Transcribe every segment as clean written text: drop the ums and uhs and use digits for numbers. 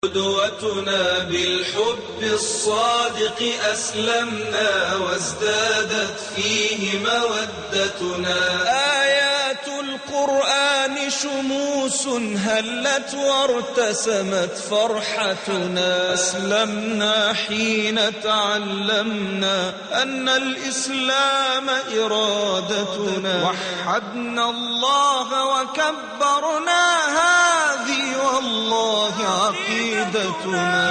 قدوتنا بالحب الصادق أسلمنا وازدادت فيه مودتنا. آيات القرآن شموس هلت وارتسمت فرحتنا. أسلمنا حين تعلمنا أن الإسلام إرادتنا. وحدنا الله وكبرنا هذه والله عقيدتنا.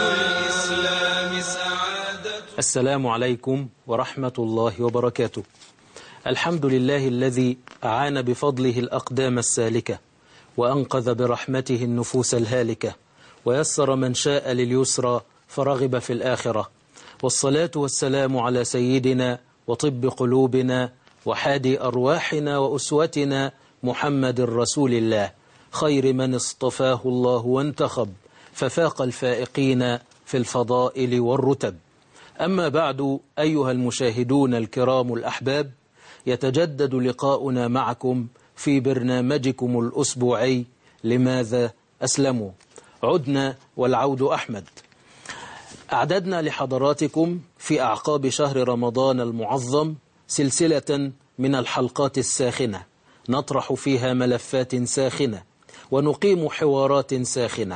الإسلام سعادة. السلام عليكم ورحمة الله وبركاته. الحمد لله الذي أعان بفضله الأقدام السالكة وأنقذ برحمته النفوس الهالكة ويسر من شاء لليسرى فرغب في الآخرة. والصلاة والسلام على سيدنا وطب قلوبنا وحادي أرواحنا وأسوتنا محمد رسول الله، خير من اصطفاه الله وانتخب ففاق الفائقين في الفضائل والرتب. أما بعد، أيها المشاهدون الكرام الأحباب، يتجدد لقاؤنا معكم في برنامجكم الأسبوعي لماذا أسلموا. عدنا والعود أحمد. أعددنا لحضراتكم في أعقاب شهر رمضان المعظم سلسلة من الحلقات الساخنة نطرح فيها ملفات ساخنة ونقيم حوارات ساخنة،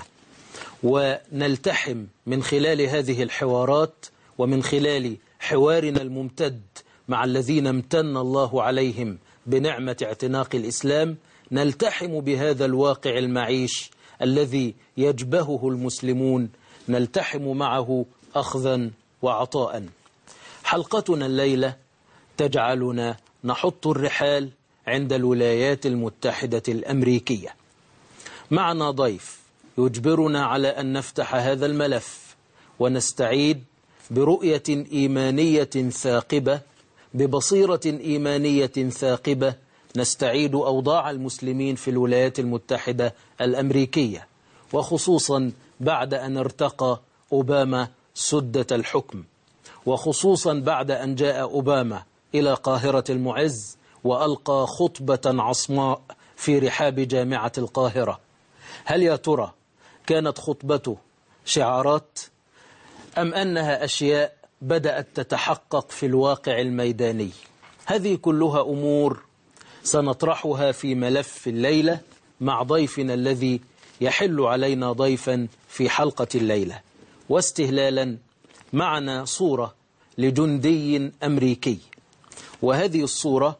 ونلتحم من خلال هذه الحوارات ومن خلال حوارنا الممتد مع الذين امتن الله عليهم بنعمة اعتناق الإسلام، نلتحم بهذا الواقع المعيش الذي يجبهه المسلمون، نلتحم معه أخذا وعطاء. حلقتنا الليلة تجعلنا نحط الرحال عند الولايات المتحدة الأمريكية. معنا ضيف يجبرنا على أن نفتح هذا الملف ونستعيد برؤية إيمانية ثاقبة، ببصيرة إيمانية ثاقبة، نستعيد أوضاع المسلمين في الولايات المتحدة الأمريكية، وخصوصا بعد أن ارتقى أوباما سدة الحكم، وخصوصا بعد أن جاء أوباما إلى قاهرة المعز وألقى خطبة عصماء في رحاب جامعة القاهرة. هل يا ترى كانت خطبته شعارات أم أنها أشياء بدأت تتحقق في الواقع الميداني؟ هذه كلها أمور سنطرحها في ملف الليلة مع ضيفنا الذي يحل علينا ضيفا في حلقة الليلة. واستهلالا معنا صورة لجندي أمريكي، وهذه الصورة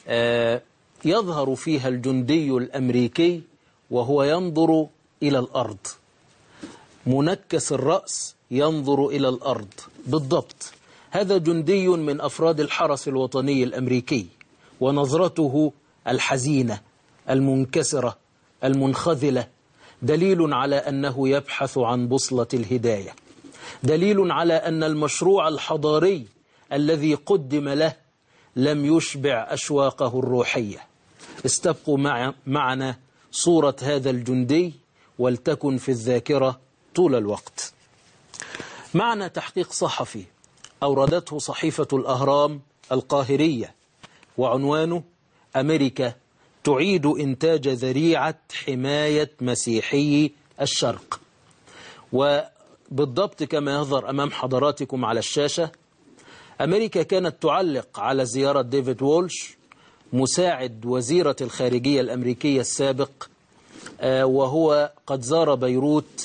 يظهر فيها الجندي الأمريكي وهو ينظر إلى الأرض، منكس الرأس ينظر إلى الأرض بالضبط. هذا جندي من أفراد الحرس الوطني الأمريكي، ونظرته الحزينة المنكسرة المنخذلة دليل على أنه يبحث عن بوصلة الهداية، دليل على أن المشروع الحضاري الذي قدم له لم يشبع أشواقه الروحية. استبقوا معنا صورة هذا الجندي ولتكن في الذاكرة طول الوقت. معنا تحقيق صحفي أوردته صحيفة الأهرام القاهرية، وعنوانه: أمريكا تعيد إنتاج ذريعة حماية مسيحي الشرق. وبالضبط كما يظهر أمام حضراتكم على الشاشة، أمريكا كانت تعلق على زيارة ديفيد وولش مساعد وزيرة الخارجية الأمريكية السابق، وهو قد زار بيروت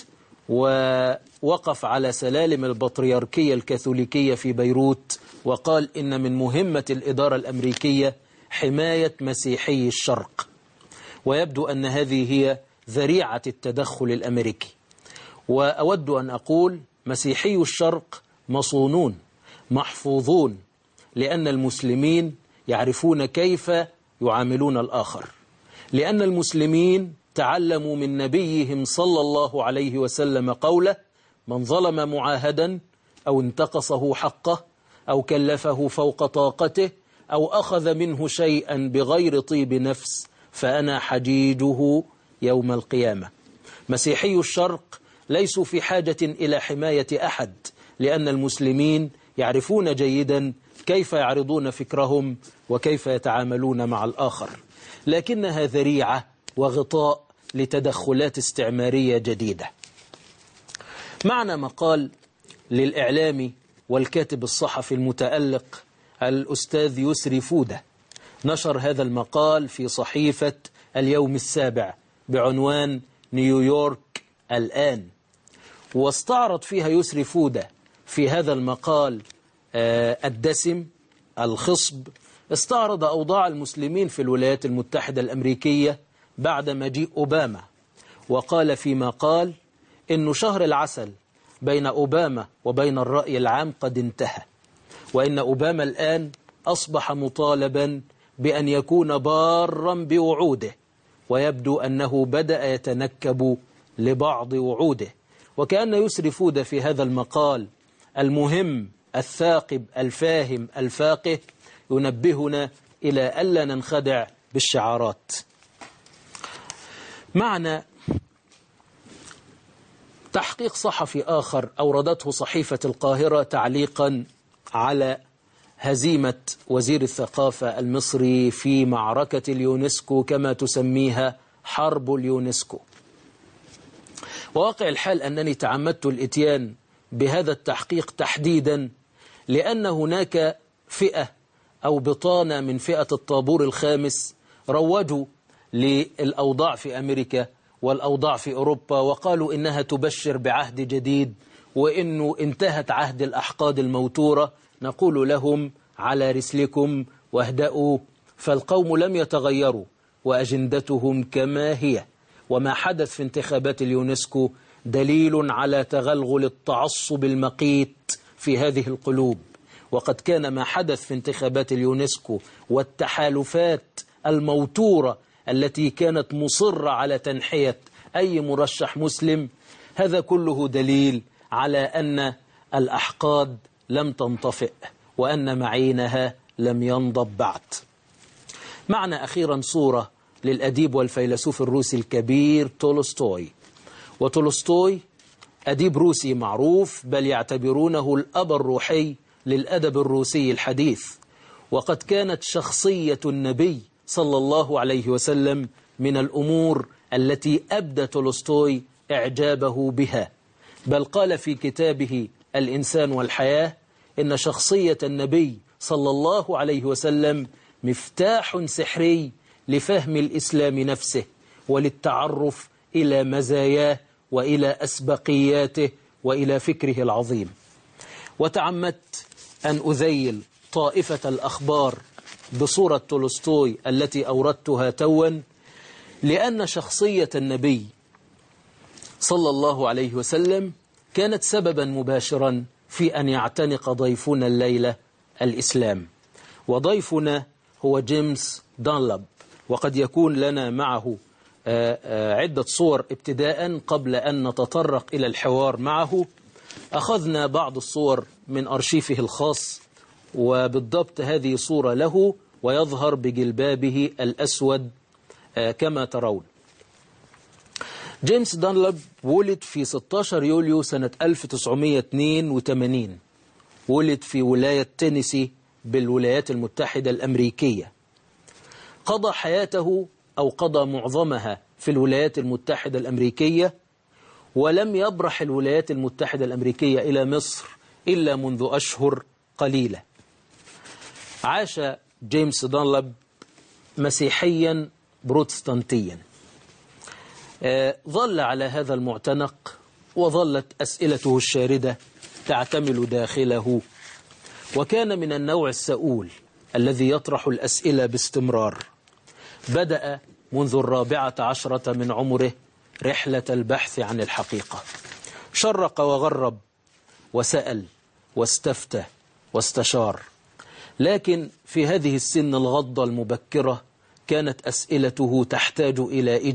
ووقف على سلالم البطريركية الكاثوليكية في بيروت وقال إن من مهمة الإدارة الأمريكية حماية مسيحي الشرق، ويبدو أن هذه هي ذريعة التدخل الأمريكي. وأود أن أقول مسيحي الشرق مصونون محفوظون، لأن المسلمين يعرفون كيف يعاملون الآخر، لأن المسلمين تعلموا من نبيهم صلى الله عليه وسلم قوله: من ظلم معاهدا أو انتقصه حقه أو كلفه فوق طاقته أو أخذ منه شيئا بغير طيب نفس فأنا حجيجه يوم القيامة. مسيحي الشرق ليسوا في حاجة إلى حماية أحد، لأن المسلمين يعرفون جيدا كيف يعرضون فكرهم وكيف يتعاملون مع الآخر، لكنها ذريعة وغطاء لتدخلات استعمارية جديدة. معنا مقال للإعلامي والكاتب الصحفي المتألق الأستاذ يسري فودة، نشر هذا المقال في صحيفة اليوم السابع بعنوان نيويورك الآن، واستعرض فيها يسري فودة في هذا المقال الدسم الخصب، استعرض أوضاع المسلمين في الولايات المتحدة الأمريكية بعد مجيء أوباما، وقال فيما قال إن شهر العسل بين أوباما وبين الرأي العام قد انتهى، وإن أوباما الآن أصبح مطالبا بأن يكون بارا بوعوده، ويبدو أنه بدأ يتنكب لبعض وعوده. وكأن يسري فودة في هذا المقال المهم الثاقب الفاهم الفاقه ينبهنا إلى ألا ننخدع بالشعارات. معنا تحقيق صحفي آخر أوردته صحيفة القاهرة تعليقا على هزيمة وزير الثقافة المصري في معركة اليونسكو كما تسميها حرب اليونسكو. وواقع الحال أنني تعمدت الإتيان بهذا التحقيق تحديدا لأن هناك فئة أو بطانة من فئة الطابور الخامس روجوا للأوضاع في أمريكا والأوضاع في أوروبا، وقالوا إنها تبشر بعهد جديد وإنه انتهت عهد الأحقاد الموتورة. نقول لهم على رسلكم واهدأوا، فالقوم لم يتغيروا وأجندتهم كما هي، وما حدث في انتخابات اليونسكو دليل على تغلغل التعصب المقيت في هذه القلوب. وقد كان ما حدث في انتخابات اليونسكو والتحالفات الموتورة التي كانت مصرة على تنحية أي مرشح مسلم، هذا كله دليل على أن الأحقاد لم تنطفئ وأن معينها لم ينضب بعد. معنا أخيرا صورة للأديب والفيلسوف الروسي الكبير تولستوي. وتولستوي أديب روسي معروف، بل يعتبرونه الأب الروحي للأدب الروسي الحديث، وقد كانت شخصية النبي صلى الله عليه وسلم من الأمور التي أبدى تولستوي إعجابه بها، بل قال في كتابه الإنسان والحياة إن شخصية النبي صلى الله عليه وسلم مفتاح سحري لفهم الإسلام نفسه وللتعرف إلى مزاياه وإلى أسبقياته وإلى فكره العظيم. وتعمدت أن أذيل طائفة الأخبار بصورة تولستوي التي أوردتها توا، لأن شخصية النبي صلى الله عليه وسلم كانت سببا مباشرا في أن يعتنق ضيفنا الليلة الإسلام. وضيفنا هو جيمس دانلوب، وقد يكون لنا معه عدة صور ابتداء قبل أن نتطرق إلى الحوار معه. أخذنا بعض الصور من أرشيفه الخاص، وبالضبط هذه صورة له ويظهر بجلبابه الأسود كما ترون. جيمس دانلوب ولد في 16 يوليو سنة 1982، ولد في ولاية تينيسي بالولايات المتحدة الأمريكية. قضى حياته أو قضى معظمها في الولايات المتحدة الأمريكية، ولم يبرح الولايات المتحدة الأمريكية إلى مصر إلا منذ أشهر قليلة. عاش جيمس دانلوب مسيحيا بروتستانتيا، ظل على هذا المعتنق، وظلت أسئلته الشاردة تعتمل داخله، وكان من النوع السؤول الذي يطرح الأسئلة باستمرار. بدأ منذ 14 من عمره رحلة البحث عن الحقيقة، شرق وغرب وسأل واستفتى واستشار، لكن في هذه السن الغضة المبكرة كانت أسئلته تحتاج إلى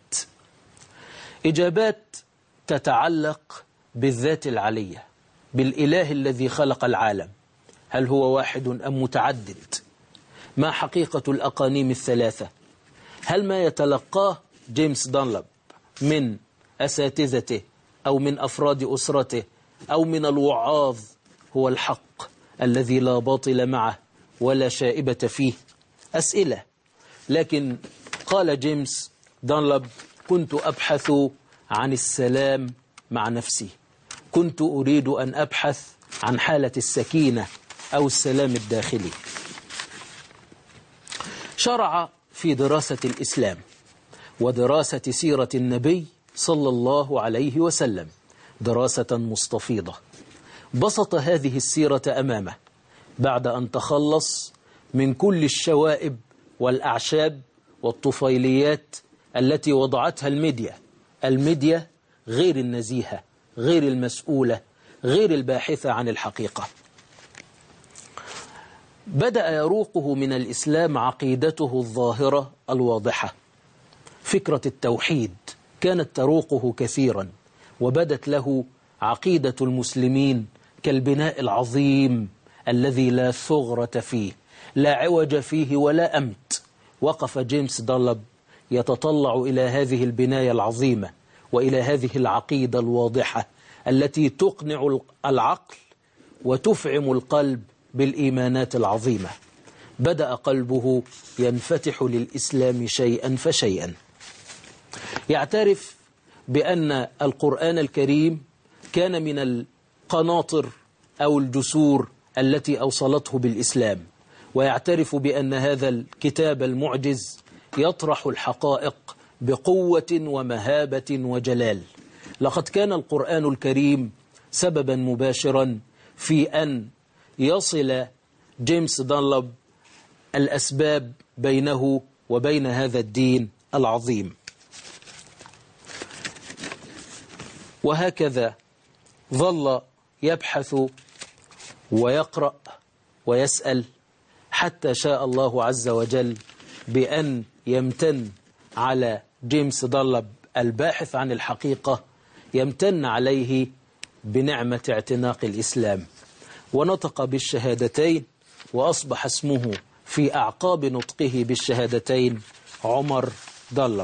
إجابات تتعلق بالذات العلية، بالإله الذي خلق العالم. هل هو واحد أم متعدد؟ ما حقيقة الأقانيم الثلاثة؟ هل ما يتلقاه جيمس دانلوب من أساتذته أو من أفراد أسرته أو من الوعاظ هو الحق الذي لا باطل معه ولا شائبة فيه؟ أسئلة. لكن قال جيمس دانلوب: كنت أبحث عن السلام مع نفسي، كنت أريد أن أبحث عن حالة السكينة أو السلام الداخلي. شرع في دراسة الإسلام ودراسة سيرة النبي صلى الله عليه وسلم دراسة مستفيضة. بسط هذه السيرة أمامه بعد أن تخلص من كل الشوائب والأعشاب والطفيليات التي وضعتها الميديا غير النزيهة، غير المسؤولة، غير الباحثة عن الحقيقة. بدأ يروقه من الإسلام عقيدته الظاهرة الواضحة. فكرة التوحيد كانت تروقه كثيرا، وبدت له عقيدة المسلمين كالبناء العظيم الذي لا ثغرة فيه، لا عوج فيه ولا أمت. وقف جيمس دانلوب يتطلع إلى هذه البناية العظيمة وإلى هذه العقيدة الواضحة التي تقنع العقل وتفعم القلب بالإيمانات العظيمة. بدأ قلبه ينفتح للإسلام شيئا فشيئا. يعترف بأن القرآن الكريم كان من القناطر أو الجسور التي أوصلته بالإسلام، ويعترف بأن هذا الكتاب المعجز يطرح الحقائق بقوة ومهابة وجلال. لقد كان القرآن الكريم سببا مباشرا في أن يصل جيمس دانلوب الأسباب بينه وبين هذا الدين العظيم. وهكذا ظل يبحث ويقرأ ويسأل حتى شاء الله عز وجل بأن يمتن على جيمس دانلوب الباحث عن الحقيقة، يمتن عليه بنعمة اعتناق الإسلام، ونطق بالشهادتين، وأصبح اسمه في أعقاب نطقه بالشهادتين عمر دانلوب.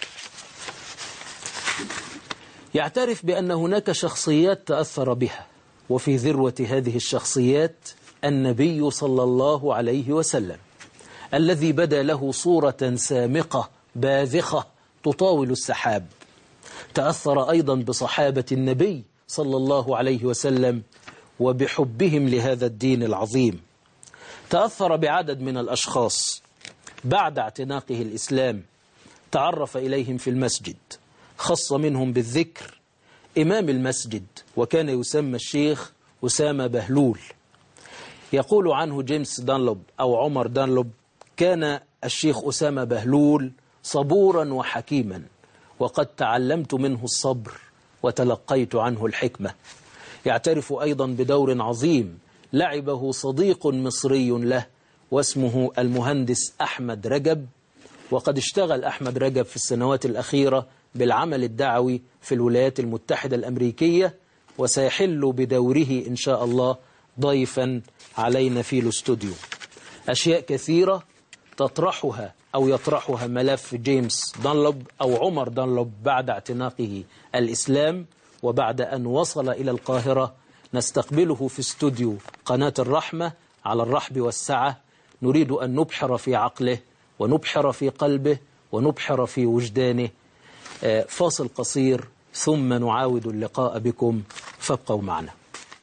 يعترف بأن هناك شخصيات تأثر بها، وفي ذروة هذه الشخصيات النبي صلى الله عليه وسلم الذي بدا له صورة سامقة باذخة تطاول السحاب. تأثر أيضا بصحابة النبي صلى الله عليه وسلم وبحبهم لهذا الدين العظيم. تأثر بعدد من الأشخاص بعد اعتناقه الإسلام، تعرف إليهم في المسجد، خص منهم بالذكر إمام المسجد، وكان يسمى الشيخ أسامة بهلول. يقول عنه جيمس دانلوب أو عمر دانلوب: كان الشيخ أسامة بهلول صبورا وحكيما، وقد تعلمت منه الصبر وتلقيت عنه الحكمة. يعترف أيضا بدور عظيم لعبه صديق مصري له واسمه المهندس أحمد رجب، وقد اشتغل أحمد رجب في السنوات الأخيرة بالعمل الدعوي في الولايات المتحدة الأمريكية، وسيحل بدوره إن شاء الله ضيفا علينا في الاستوديو. أشياء كثيرة تطرحها أو يطرحها ملف جيمس دانلوب أو عمر دانلوب بعد اعتناقه الإسلام، وبعد أن وصل إلى القاهرة نستقبله في استوديو قناة الرحمة على الرحب والسعة. نريد أن نبحر في عقله ونبحر في قلبه ونبحر في وجدانه. فاصل قصير ثم نعاود اللقاء بكم، فابقوا معنا.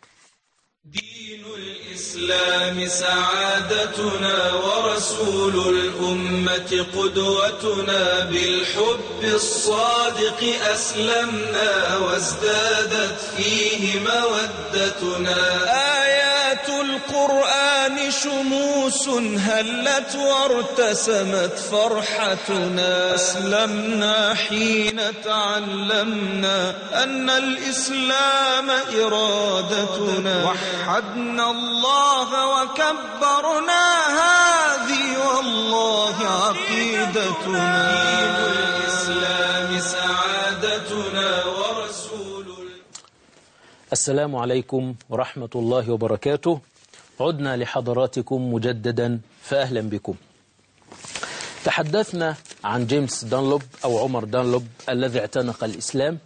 دين الإسلام سعادتنا ورسول الأمة قدوتنا، بالحب الصادق أسلمنا وازدادت فيه مودتنا. آيات القرآن شموس هلت وارتسمت فرحتنا، أسلمنا حين تعلمنا أن الإسلام إرادتنا، وحدنا الله وكبرنا هذه والله عقيدتنا. دين الإسلام سعادتنا ورسول. السلام عليكم ورحمة الله وبركاته. عدنا لحضراتكم مجددا، فأهلا بكم. تحدثنا عن جيمس دانلوب أو عمر دانلوب الذي اعتنق الإسلام،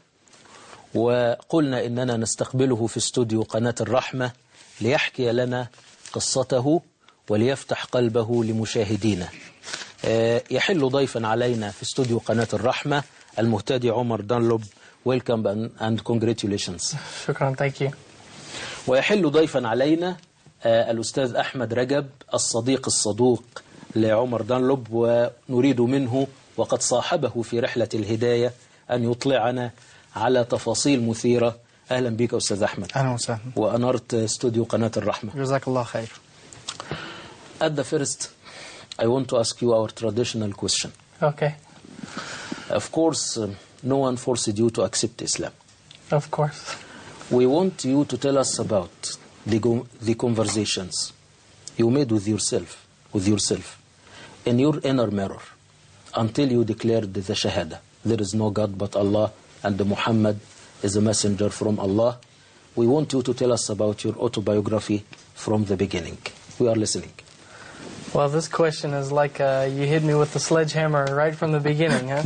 وقلنا إننا نستقبله في استوديو قناة الرحمة ليحكي لنا قصته وليفتح قلبه لمشاهدينا. يحل ضيفا علينا في استوديو قناة الرحمة المهتدي عمر دانلوب، Welcome and congratulations. Shukran, thank you. ويحل ضيفا علينا الأستاذ أحمد رجب الصديق الصدوق لعمر دانلوب، ونريد منه وقد صاحبه في رحلة الهداية أن يطلعنا على تفاصيل مثيرة. أهلا بك أستاذ أحمد. أهلا وسهلا. وأنرت استوديو قناة الرحمة. جزاك الله خير. At the first, I want to ask you our traditional question. Okay. Of course, no one forced you to accept Islam. Of course. We want you to tell us about the conversations you made with yourself in your inner mirror until you declared the Shahada. There is no God but Allah and Muhammad is a messenger from Allah. We want you to tell us about your autobiography from the beginning. We are listening. Well, this question is like you hit me with the sledgehammer right from the beginning, huh?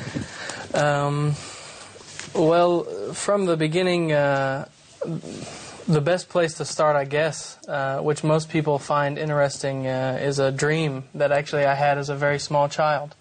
Well, from the beginning, the best place to start, I guess, which most people find interesting, is a dream that actually I had as a very small child.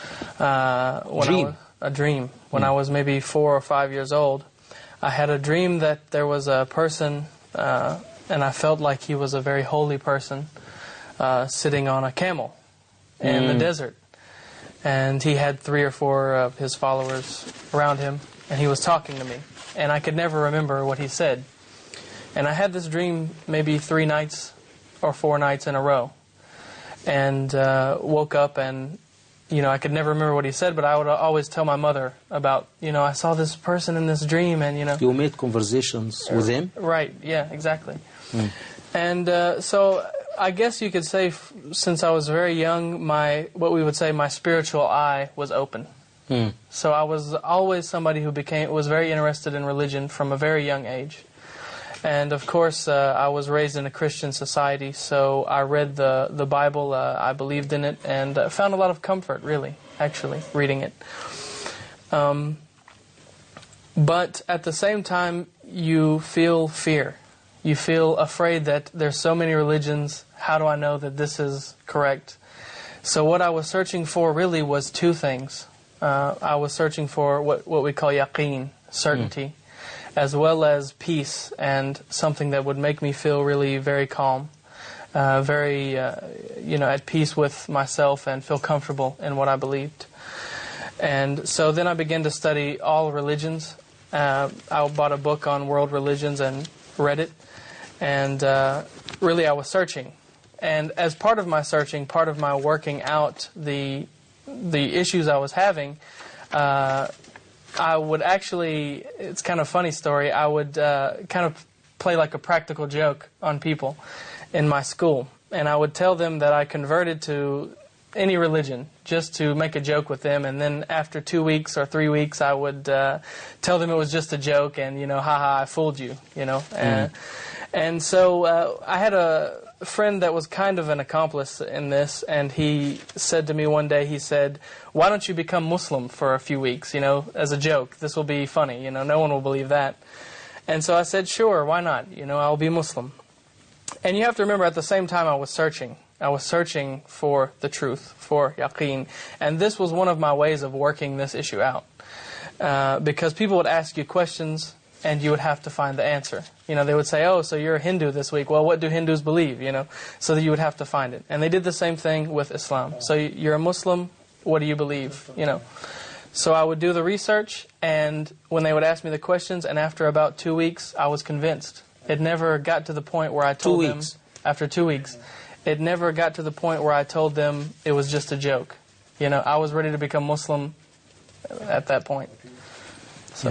A dream. When I was maybe 4 or 5 years old, I had a dream that there was a person, and I felt like he was a very holy person, sitting on a camel in the desert. And he had 3 or 4 of his followers around him, and he was talking to me. And I could never remember what he said. And I had this dream maybe 3 nights or 4 nights in a row. And woke up and, I could never remember what he said, but I would always tell my mother about, I saw this person in this dream and, You made conversations with him? Right, yeah, exactly. And so I guess you could say since I was very young, what we would say my spiritual eye was open. So I was always somebody who was very interested in religion from a very young age. And of course, I was raised in a Christian society, so I read the Bible, I believed in it, and found a lot of comfort, really, actually, reading it. But at the same time, you feel fear. You feel afraid that there's so many religions, how do I know that this is correct? So what I was searching for really was 2 things. I was searching for what we call yaqeen, certainty, as well as peace and something that would make me feel really very calm, very, at peace with myself and feel comfortable in what I believed. And so then I began to study all religions. I bought a book on world religions and read it. And really I was searching. And as part of my searching, part of my working out the issues I was having, I would actually, it's kind of a funny story, I would kind of play like a practical joke on people in my school. And I would tell them that I converted to any religion just to make a joke with them. And then after 2 weeks or 3 weeks, I would tell them it was just a joke and, haha, I fooled you, And so I had a friend that was kind of an accomplice in this, and he said to me one day, he said, why don't you become Muslim for a few weeks, as a joke? This will be funny, no one will believe that. And so I said, sure, why not? I'll be Muslim. And you have to remember, at the same time I was searching. I was searching for the truth, for yaqeen. And this was one of my ways of working this issue out. Because people would ask you questions, and you would have to find the answer. They would say, oh, so you're a Hindu this week. Well, what do Hindus believe, So that you would have to find it. And they did the same thing with Islam. So you're a Muslim, what do you believe, So I would do the research, and when they would ask me the questions, and after about 2 weeks, I was convinced. It never got to the point where I told them, after 2 weeks, it never got to the point where I told them it was just a joke. I was ready to become Muslim at that point. So.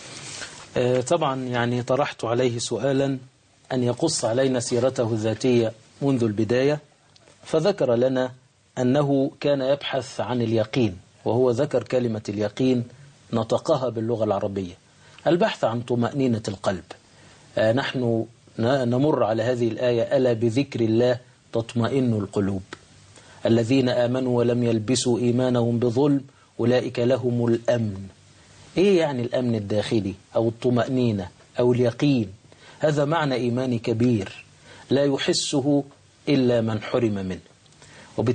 طبعا طرحت عليه سؤالا أن يقص علينا سيرته الذاتية منذ البداية، فذكر لنا أنه كان يبحث عن اليقين، وهو ذكر كلمة اليقين نطقها باللغة العربية، البحث عن طمأنينة القلب. نحن نمر على هذه الآية: ألا بذكر الله تطمئن القلوب، الذين آمنوا ولم يلبسوا إيمانهم بظلم أولئك لهم الأمن. إيه يعني الأمن الداخلي أو الطمأنينة أو اليقين؟ هذا معنى إيماني كبير لا يحسه إلا من حرم منه.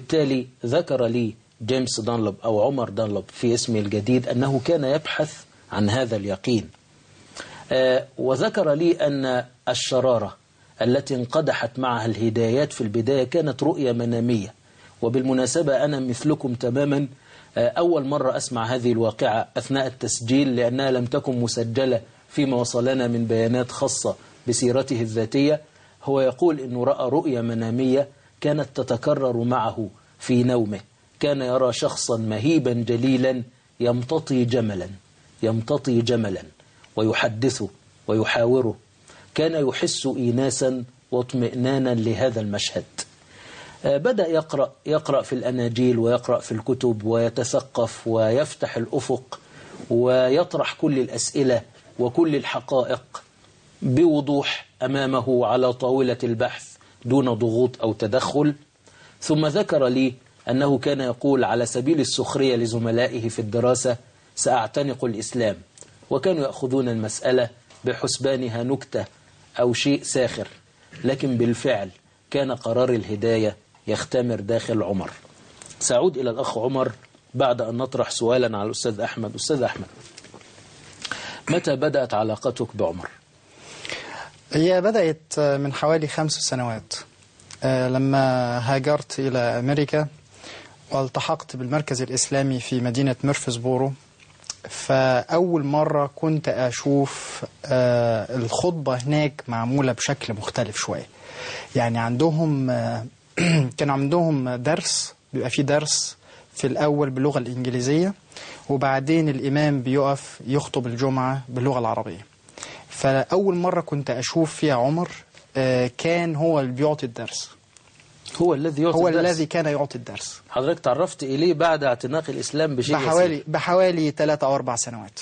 وبالتالي ذكر لي جيمس دانلوب أو عمر دانلوب في اسمه الجديد أنه كان يبحث عن هذا اليقين. وذكر لي أن الشرارة التي انقدحت معها الهدايات في البداية كانت رؤية منامية. وبالمناسبة أنا مثلكم تماما، أول مرة أسمع هذه الواقعة أثناء التسجيل، لأنها لم تكن مسجلة فيما وصلنا من بيانات خاصة بسيرته الذاتية. هو يقول أنه رأى رؤية منامية كانت تتكرر معه في نومه. كان يرى شخصا مهيبا جليلا يمتطي جملا ويحدثه ويحاوره. كان يحس إيناسا واطمئنانا لهذا المشهد. بدأ يقرأ في الأناجيل ويقرأ في الكتب ويتثقف ويفتح الأفق ويطرح كل الأسئلة وكل الحقائق بوضوح أمامه على طاولة البحث دون ضغوط أو تدخل. ثم ذكر لي أنه كان يقول على سبيل السخرية لزملائه في الدراسة: سأعتنق الإسلام، وكانوا يأخذون المسألة بحسبانها نكتة أو شيء ساخر، لكن بالفعل كان قرار الهداية يختمر داخل عمر. سأعود إلى الأخ عمر بعد أن نطرح سؤالا على الأستاذ أحمد. أستاذ أحمد، متى بدأت علاقتك بعمر؟ هي بدأت من حوالي 5 سنوات لما هاجرت إلى أمريكا والتحقت بالمركز الإسلامي في مدينة ميرفيسبورو. فأول مرة كنت أشوف الخطبة هناك معمولة بشكل مختلف شوية. يعني عندهم كان عندهم درس، بيبقى فيه درس في الأول باللغة الإنجليزية، وبعدين الإمام بيقف يخطب الجمعة باللغة العربية. فأول مرة كنت أشوف فيها عمر كان هو اللي بيعطي الدرس، هو الذي كان يعطي الدرس. حضرتك تعرفت إليه بعد اعتناق الإسلام بشيء بحوالي 3 أو 4 سنوات.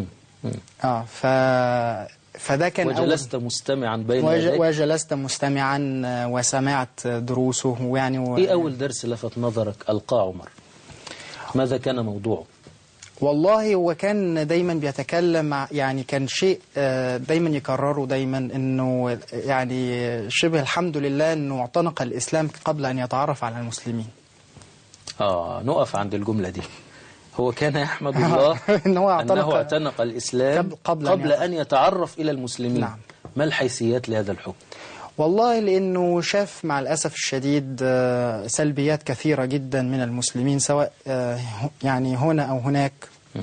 فده كان وجلست مستمعا بين يديك. وجلست مستمعا وسمعت دروسه يعني إيه أول درس لفت نظرك ألقاه عمر؟ ماذا كان موضوعه؟ والله هو كان دايما بيتكلم، يعني كان شيء دايما يكرره دايما، انه يعني شبه الحمد لله انه اعتنق الإسلام قبل ان يتعرف على المسلمين. نقف عند الجملة دي. هو كان يحمد الله أنه اعتنق الإسلام قبل أن يتعرف إلى المسلمين. نعم. ما الحيثيات لهذا الحكم؟ والله لأنه شاف مع الأسف الشديد سلبيات كثيرة جدا من المسلمين، سواء يعني هنا أو هناك،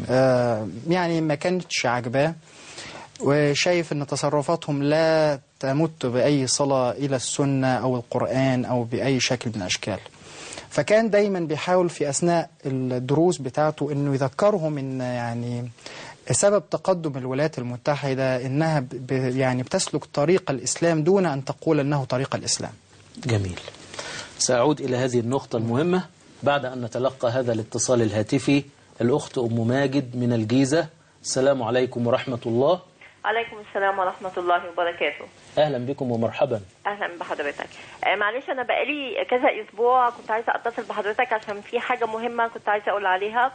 يعني ما كانتش عجباه، وشايف أن تصرفاتهم لا تمت بأي صلة إلى السنة أو القرآن أو بأي شكل من الأشكال. فكان دايما بيحاول في أثناء الدروس بتاعته أنه يذكرهم أن يعني سبب تقدم الولايات المتحدة أنها يعني بتسلك طريق الإسلام دون أن تقول أنه طريق الإسلام. جميل. سأعود إلى هذه النقطة المهمة بعد أن نتلقى هذا الاتصال الهاتفي. الأخت أم ماجد من الجيزة. السلام عليكم ورحمة الله. عليكم السلام ورحمة الله وبركاته. أهلا بكم ومرحبا. أهلا بحضرتك. معلش أنا بقالي كذا أسبوع كنت عايزة أتصل بحضرتك عشان في حاجة مهمة كنت عايزة أقول عليها.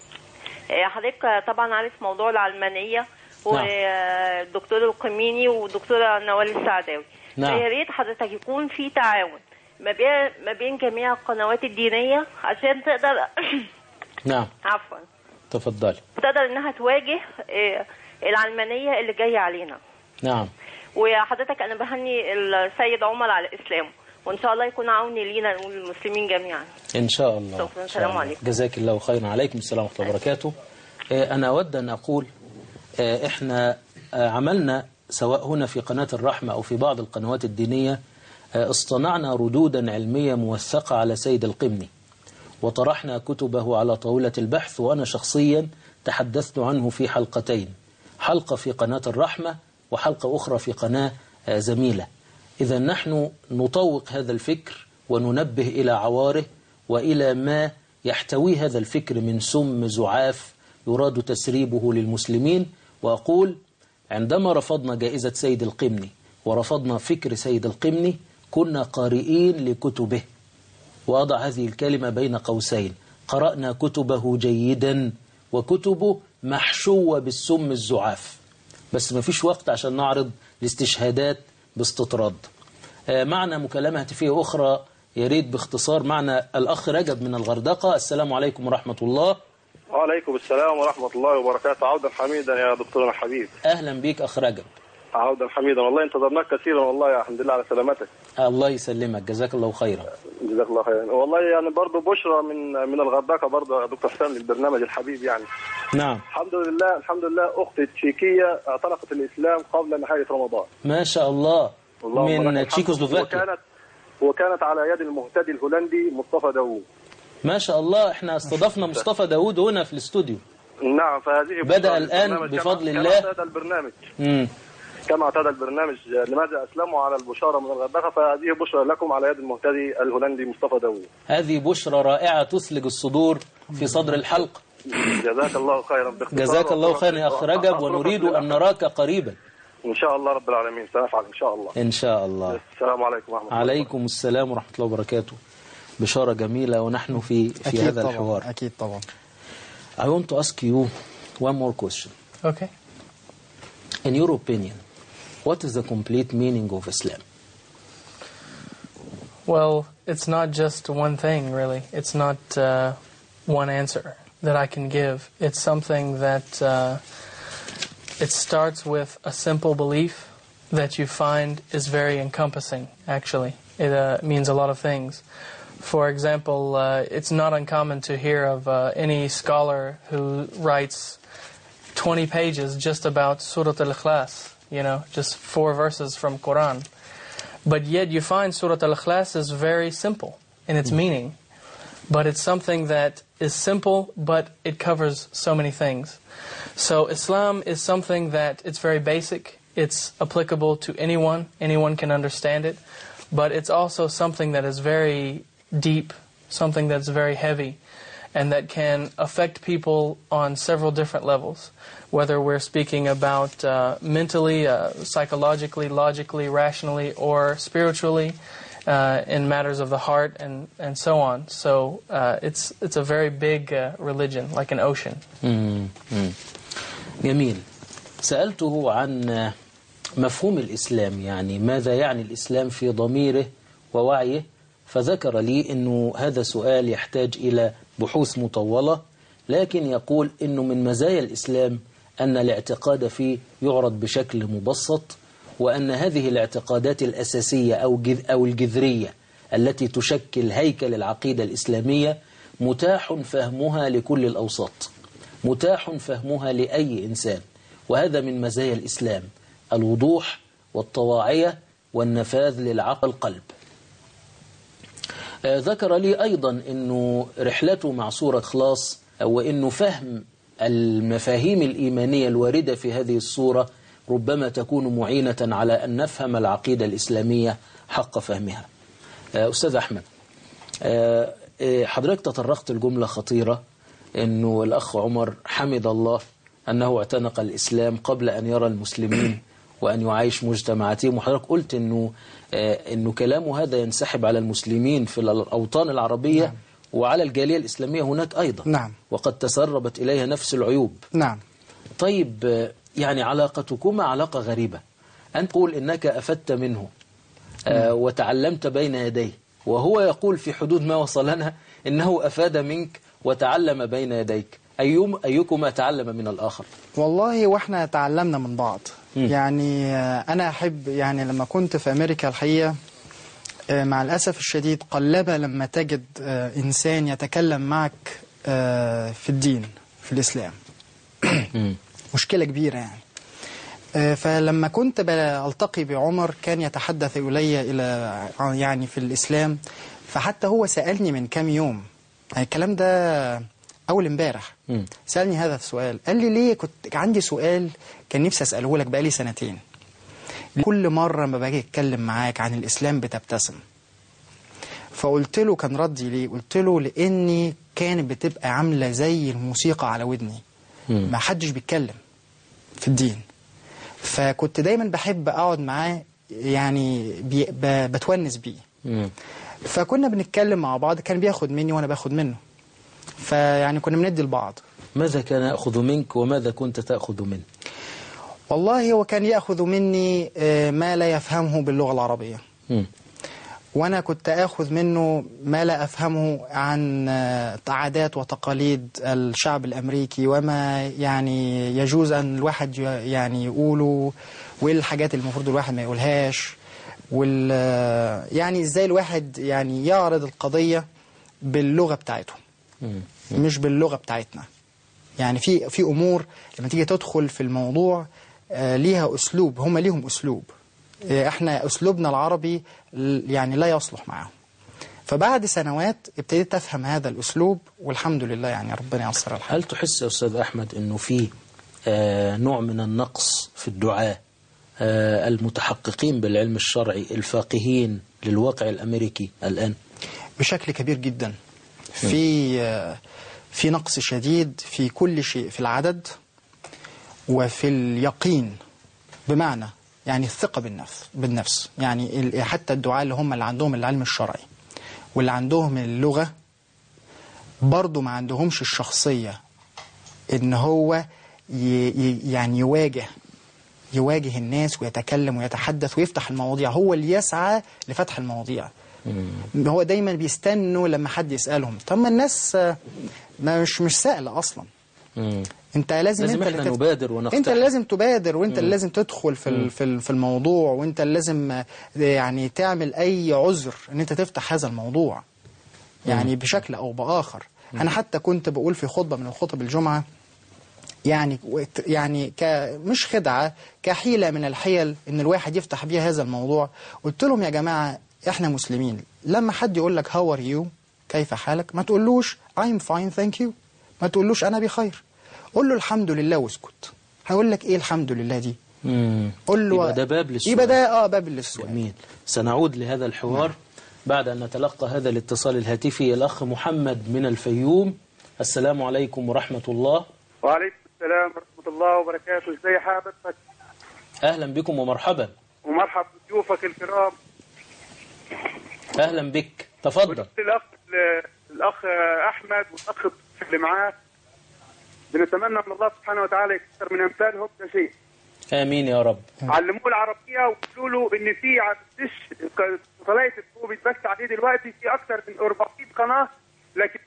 حضرتك طبعا عارف موضوع العلمانية والدكتور القميني والدكتورة نوال السعداوي. نعم. يا ريت حضرتك يكون في تعاون ما بين جميع القنوات الدينية عشان تقدر نعم عفوا تفضلي. تقدر إنها تواجه العلمانية اللي جاية علينا. نعم. وحضرتك أنا بهني السيد عمر على الإسلام، وإن شاء الله يكون عوني لينا المسلمين جميعا إن شاء الله. السلام عليكم. جزاك الله خيرا. عليكم السلام ورحمة الله وبركاته. أنا أود أن أقول إحنا عملنا سواء هنا في قناة الرحمة أو في بعض القنوات الدينية اصطنعنا ردودا علمية موثقة على سيد القمني، وطرحنا كتبه على طاولة البحث، وأنا شخصيا تحدثت عنه في حلقتين، حلقة في قناة الرحمة وحلقة أخرى في قناة زميلة. إذا نحن نطوق هذا الفكر وننبه إلى عواره وإلى ما يحتوي هذا الفكر من سم زعاف يراد تسريبه للمسلمين. وأقول عندما رفضنا جائزة سيد القمني ورفضنا فكر سيد القمني كنا قارئين لكتبه، وأضع هذه الكلمة بين قوسين، قرأنا كتبه جيدا وكتبه محشوة بالسم الزعاف، بس ما فيش وقت عشان نعرض الاستشهادات باستطراد. معنا مكالمة هاتفية أخرى يريد باختصار. معنا الأخ رجب من الغردقة. السلام عليكم ورحمة الله. وعليكم السلام ورحمة الله وبركاته. عودا حميدا يا دكتورنا حبيب. أهلا بيك أخ رجب. عودا حميدا، والله انتظرناك كثيرا والله، يا الحمد لله على سلامتك. الله يسلمك، جزاك الله خيرا. جزاك الله خيرا. والله يعني برضه بشرى من الغردقة برضه يا دكتور حسام للبرنامج الحبيب يعني. نعم. الحمد لله الحمد لله. أختي التشيكية اعتنقت الإسلام قبل نهاية رمضان. ما شاء الله. من تشيكوسلوفاكيا. وكانت على يد المهتدي الهولندي مصطفى داوود. ما شاء الله، احنا استضفنا مصطفى داوود هنا في الاستوديو. نعم، فهذه بدأ الآن بفضل الله. كما اعتاد البرنامج. كما اعتاد البرنامج لماذا أسلموا على البشارة من الغردقة، فهذه بشرى لكم على يد المهتدي الهولندي مصطفى داوود. هذه بشرى رائعة تسلج الصدور في صدر الحلقة. جزاك الله خيرا. جزاك الله خيرا يا أخ رجب، ونريد أن نراك قريبا إن شاء الله رب العالمين. سنفعل إن شاء الله. إن شاء الله. السلام عليكم ورحمة الله. عليكم السلام ورحمة الله وبركاته. بشارة جميلة ونحن في هذا طبعاً. الحوار. أكيد طبعا. I want to ask you one more question. Okay. In your opinion, what is the complete meaning of Islam? Well, it's not just one thing, really. It's not one answer that I can give. It's something that it starts with a simple belief that you find is very encompassing, actually. It means a lot of things. For example, it's not uncommon to hear of any scholar who writes 20 pages just about Surah Al-Ikhlas, just 4 verses from Quran. But yet you find Surah Al-Ikhlas is very simple in its meaning. But it's something that is simple, but it covers so many things. So Islam is something that it's very basic. It's applicable to anyone. Anyone can understand it. But it's also something that is very deep, something that's very heavy, and that can affect people on several different levels. Whether we're speaking about mentally, psychologically, logically, rationally, or spiritually, in matters of the heart, and so on. So it's a very big religion, like an ocean. جميل. سألته عن مفهوم الإسلام، يعني ماذا يعني الإسلام في ضميره ووعيه، فذكر لي أنه هذا سؤال يحتاج إلى بحوث مطولة، لكن يقول أنه من مزايا الإسلام أن الاعتقاد فيه يعرض بشكل مبسط، وأن هذه الاعتقادات الأساسية أو الجذرية التي تشكل هيكل العقيدة الإسلامية متاح فهمها لكل الأوساط، متاح فهمها لأي إنسان، وهذا من مزايا الإسلام: الوضوح والطواعية والنفاذ للعقل القلب. ذكر لي أيضا أنه رحلته مع سورة إخلاص، وأنه فهم المفاهيم الإيمانية الواردة في هذه السورة ربما تكون معينة على أن نفهم العقيدة الإسلامية حق فهمها. أستاذ أحمد، حضرتك تطرقت الجملة خطيرة، أنه الأخ عمر حمد الله أنه اعتنق الإسلام قبل أن يرى المسلمين وأن يعيش مجتمعاتهم، وحضرتك قلت أنه كلامه هذا ينسحب على المسلمين في الأوطان العربية. نعم. وعلى الجالية الإسلامية هناك أيضا. نعم. وقد تسربت إليها نفس العيوب. نعم. طيب، يعني علاقتكما علاقة غريبة، أن تقول إنك أفدت منه وتعلمت بين يديه، وهو يقول في حدود ما وصلنا إنه أفاد منك وتعلم بين يديك. أيكما تعلم من الآخر؟ والله وإحنا تعلمنا من بعض. يعني أنا أحب، يعني لما كنت في أمريكا الحقيقة مع الأسف الشديد قلما لما تجد إنسان يتكلم معك في الدين، في الإسلام. مشكلة كبيرة يعني. فلما كنت بلتقي بعمر كان يتحدث إلي يعني في الإسلام، فحتى هو سألني من كام يوم، يعني الكلام ده أول امبارح، سألني هذا السؤال، قال لي ليه؟ كنت عندي سؤال كان نفسي أسأله لك بقالي سنتين، كل مرة ما باجي أتكلم معاك عن الإسلام بتبتسم. فقلت له، كان ردي ليه؟ قلت له لأني كانت بتبقى عاملة زي الموسيقى على ودني، ما حدش بيتكلم في الدين، فكنت دايما بحب أقعد معاه، يعني بتونس بيه. فكنا بنتكلم مع بعض، كان بياخد مني وأنا باخد منه، فيعني كنا بندي لبعض. ماذا كان يأخذ منك وماذا كنت تأخذ منه؟ والله هو كان يأخذ مني ما لا يفهمه باللغة العربية، وأنا كنت أخذ منه ما لا أفهمه عن عادات وتقاليد الشعب الأمريكي، وما يعني يجوز أن الواحد يعني يقوله، وإيه الحاجات اللي المفروض الواحد ما يقولهاش، يعني إزاي الواحد يعني يعرض القضية باللغة بتاعتهم مش باللغة بتاعتنا. يعني في أمور لما تيجي تدخل في الموضوع ليها أسلوب، هم ليهم أسلوب، احنا أسلوبنا العربي يعني لا يصلح معهم. فبعد سنوات ابتديت أفهم هذا الأسلوب، والحمد لله يعني ربنا ييسر الحال. هل تحس يا أستاذ أحمد أنه في نوع من النقص في الدعاة المتحققين بالعلم الشرعي الفاقهين للواقع الأمريكي الآن؟ بشكل كبير جدا. في نقص شديد في كل شيء، في العدد وفي اليقين، بمعنى يعني الثقة بالنفس. يعني حتى الدعاة اللي عندهم العلم الشرعي واللي عندهم اللغة برضو ما عندهمش الشخصية إن هو يعني يواجه الناس ويتكلم ويتحدث ويفتح المواضيع. هو اللي يسعى لفتح المواضيع. هو دايما بيستنوا لما حد يسألهم. طب ما الناس مش سائلة أصلا. انت لازم احنا نبادر ونقتحم. انت اللي لازم تبادر، وانت اللي لازم تدخل في الموضوع، وانت اللي لازم يعني تعمل اي عذر ان انت تفتح هذا الموضوع يعني بشكل او باخر. انا حتى كنت بقول في خطبة من الخطب الجمعة يعني مش خدعة، كحيلة من الحيل ان الواحد يفتح بيها هذا الموضوع. قلت لهم يا جماعة احنا مسلمين، لما حد يقول لك how are you كيف حالك، ما تقولوش I'm fine thank you، ما تقولوش انا بخير، قول له الحمد لله واسكت. هقول لك ايه الحمد لله دي؟ قول له يبقى ده باب للسؤال. يبقى ده باب للسؤال. جميل. سنعود لهذا الحوار بعد أن نتلقى هذا الاتصال الهاتفي. الأخ محمد من الفيوم، السلام عليكم ورحمة الله. وعليكم السلام ورحمة الله وبركاته. ازي حضرتك؟ أهلا بكم ومرحبا. ومرحبا بضيوفك الكرام. أهلا بك، تفضل. الأخ أحمد والأخ اللي معاه، بنتمنى من الله سبحانه وتعالى يكثر من أمثالهم ده شيء. آمين يا رب. علموه العربية وقالوا له إن في صلاة الفوق بيتبث عليه دلوقتي في أكثر من 400 قناة، لكن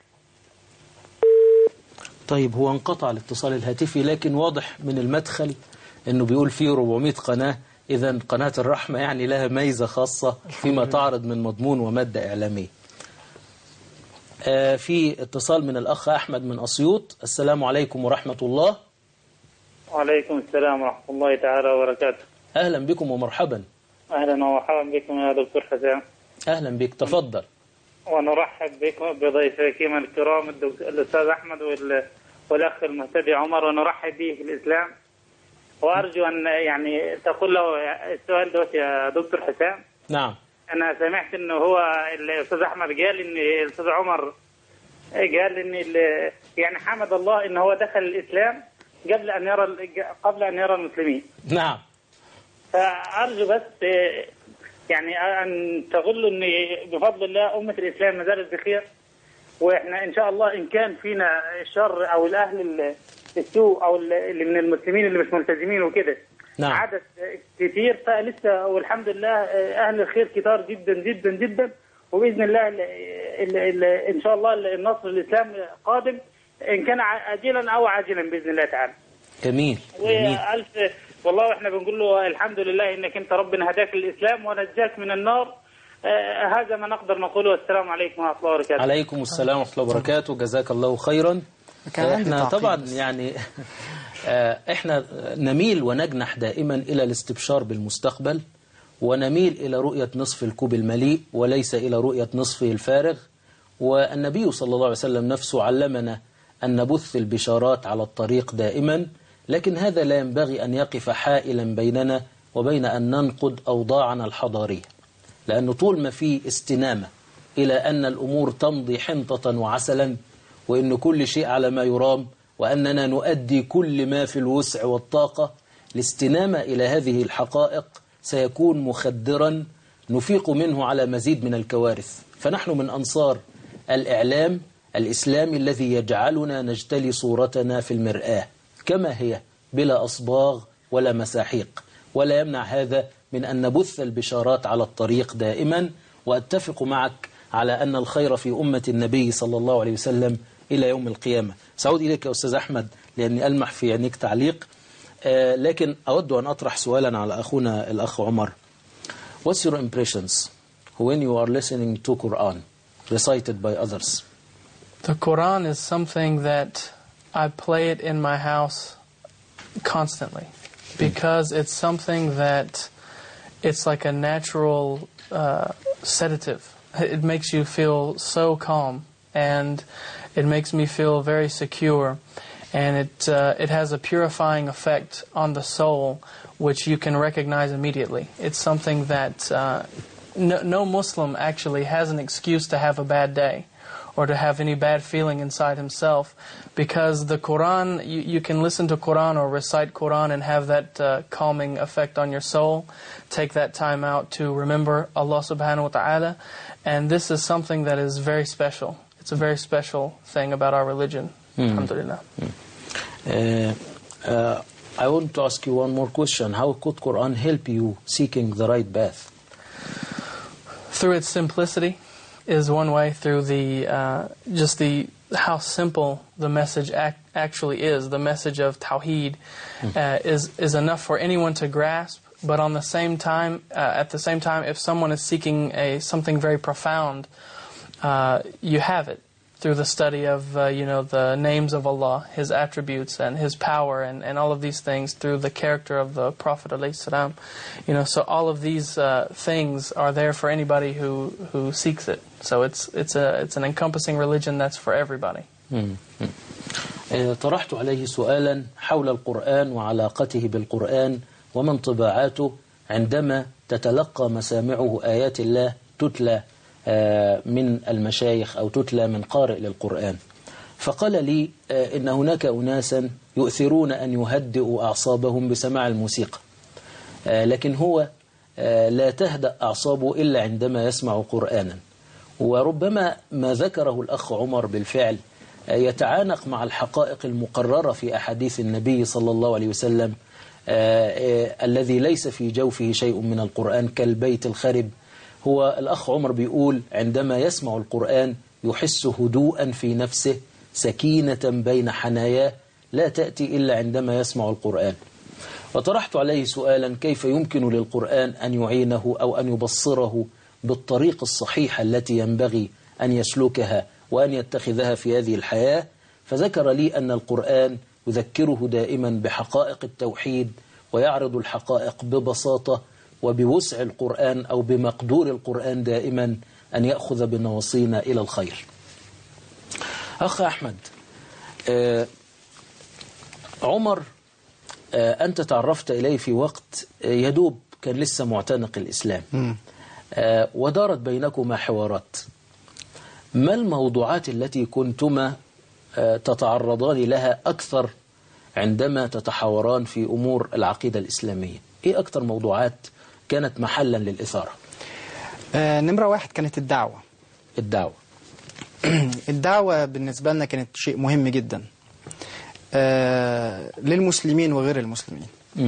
طيب هو انقطع الاتصال الهاتفي، لكن واضح من المدخل إنه بيقول فيه 400 قناة. إذا قناة الرحمة يعني لها ميزة خاصة فيما تعرض من مضمون ومادة إعلامية. في اتصال من الأخ أحمد من أسيوط، السلام عليكم ورحمة الله. وعليكم السلام ورحمة الله تعالى وبركاته. أهلا بكم ومرحبا. أهلا ومرحبا بكم يا دكتور حسام. أهلا بك، تفضل. ونرحب بكم بضيفيكم الكرام الأستاذ أحمد والأخ المهتدي عمر، ونرحب به في الإسلام. وأرجو أن يعني تقول له السؤال دوت يا دكتور حسام. نعم. أنا سمعت إنه هو الأستاذ أحمد قال إن الأستاذ عمر قال إن يعني حمد الله إن هو دخل الإسلام قبل أن يرى المسلمين. نعم. فأرجو بس يعني أن تقول له إن بفضل الله أمة الإسلام ما زالت بخير، وإحنا إن شاء الله إن كان فينا الشر أو الأهل السوء أو اللي من المسلمين اللي مش ملتزمين وكده، نعم، عدد كتير، فلسه والحمد لله أهل الخير كتار جدا جدا جدا، وبإذن الله إن شاء الله النصر الإسلام قادم، إن كان عاجلا أو عاجلا بإذن الله تعالى. جميل. وألف والله إحنا بنقول له الحمد لله إنك أنت ربنا هداك للإسلام ونجاك من النار. هذا ما نقدر نقوله. والسلام عليكم ورحمة الله وبركاته. عليكم السلام ورحمة الله وبركاته. جزاك الله خيرا. احنا طبعا يعني احنا نميل ونجنح دائما إلى الاستبشار بالمستقبل، ونميل إلى رؤية نصف الكوب المليء وليس إلى رؤية نصفه الفارغ. والنبي صلى الله عليه وسلم نفسه علمنا أن نبث البشارات على الطريق دائما، لكن هذا لا ينبغي أن يقف حائلا بيننا وبين أن ننقد أوضاعنا الحضارية، لأنه طول ما في استنامة إلى أن الأمور تمضي حنطة وعسلا، وإن كل شيء على ما يرام، وأننا نؤدي كل ما في الوسع والطاقة، الاستنامة إلى هذه الحقائق سيكون مخدرا نفيق منه على مزيد من الكوارث. فنحن من أنصار الإعلام الإسلامي الذي يجعلنا نجتلي صورتنا في المرآة كما هي بلا أصباغ ولا مساحيق، ولا يمنع هذا من أن نبث البشارات على الطريق دائما، وأتفق معك على أن الخير في أمة النبي صلى الله عليه وسلم إلى يوم القيامة. سأعود إليك يا أستاذ أحمد لأني ألمح في عينيك تعليق، لكن أود أن أطرح سؤالا على أخونا الأخ عمر. What's your impressions when you are listening to Quran recited by others? The Quran is something that I play it in my house constantly because it's something that it's like a natural sedative. It makes you feel so calm, and it makes me feel very secure, and it has a purifying effect on the soul, which you can recognize immediately. It's something that no Muslim actually has an excuse to have a bad day or to have any bad feeling inside himself, because the Quran, you can listen to Quran or recite Quran and have that calming effect on your soul. Take that time out to remember Allah subhanahu wa ta'ala, and this is something that is very special. It's a very special thing about our religion. Alhamdulillah. I want to ask you one more question. How could Quran help you seeking the right path? Through its simplicity is one way. Through how simple the message actually is. The message of Tawheed is enough for anyone to grasp. But on the same time, at the same time, if someone is seeking something very profound, you have it through the study of the names of Allah, His attributes and His power, and all of these things, through the character of the Prophet ﷺ. So all of these things are there for anybody who seeks it. So it's an encompassing religion that's for everybody. طرحت عليه سؤالا حول القرآن وعلاقته بالقرآن ومن طباعاته عندما تتلقى مسامعه آيات الله تتلى من المشايخ أو تتلى من قارئ للقرآن. فقال لي إن هناك أناسا يؤثرون أن يهدئوا أعصابهم بسماع الموسيقى، لكن هو لا تهدأ أعصابه إلا عندما يسمع قرآنا. وربما ما ذكره الأخ عمر بالفعل يتعانق مع الحقائق المقررة في أحاديث النبي صلى الله عليه وسلم الذي ليس في جوفه شيء من القرآن كالبيت الخرب. هو الأخ عمر بيقول عندما يسمع القرآن يحس هدوءا في نفسه، سكينة بين حناياه لا تأتي إلا عندما يسمع القرآن. وطرحت عليه سؤالا كيف يمكن للقرآن أن يعينه أو أن يبصره بالطريق الصحيحة التي ينبغي أن يسلكها وأن يتخذها في هذه الحياة. فذكر لي أن القرآن يذكره دائما بحقائق التوحيد ويعرض الحقائق ببساطة وبوسع القرآن أو بمقدور القرآن دائما أن يأخذ بنواصينا إلى الخير. أخ أحمد، عمر أنت تعرفت إليه في وقت يدوب كان لسه معتنق الإسلام، ودارت بينكما حوارات. ما الموضوعات التي كنتما تتعرضان لها أكثر عندما تتحاوران في أمور العقيدة الإسلامية؟ إيه أكثر موضوعات كانت محلا للإثارة؟ نمرة واحد كانت الدعوة. الدعوة بالنسبة لنا كانت شيء مهم جدا للمسلمين وغير المسلمين.